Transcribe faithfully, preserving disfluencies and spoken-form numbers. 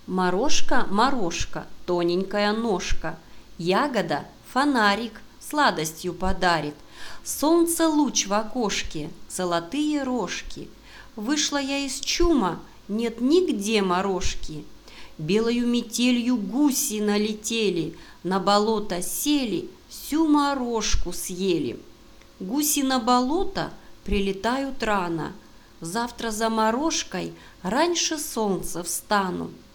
Морошка, морошка, тоненькая ножка, ягода, фонарик, сладостью подарит. Солнце луч в окошке, золотые рожки. Вышла я из чума, нет нигде морошки. Белою метелью гуси налетели, на болото сели, всю морошку съели. Гуси на болото прилетают рано. Завтра за морошкой раньше солнца встану.